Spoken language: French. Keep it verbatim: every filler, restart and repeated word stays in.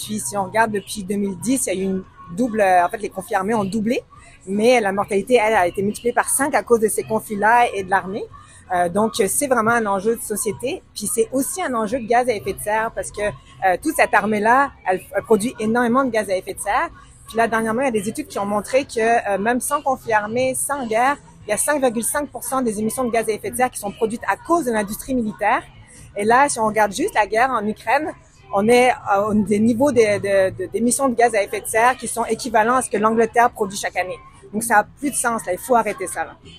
Puis si on regarde depuis deux mille dix, il y a eu une double, en fait les conflits armés ont doublé, mais la mortalité, elle, a été multipliée par cinq à cause de ces conflits-là et de l'armée. Euh, donc c'est vraiment un enjeu de société, puis c'est aussi un enjeu de gaz à effet de serre parce que euh, toute cette armée-là, elle, elle produit énormément de gaz à effet de serre. Puis là, dernièrement, il y a des études qui ont montré que euh, même sans conflit armé, sans guerre, il y a cinq virgule cinq pour cent des émissions de gaz à effet de serre qui sont produites à cause de l'industrie militaire. Et là, si on regarde juste la guerre en Ukraine, on est à des niveaux de, de, de, d'émissions de gaz à effet de serre qui sont équivalents à ce que l'Angleterre produit chaque année. Donc ça a plus de sens, là. Il faut arrêter ça, là.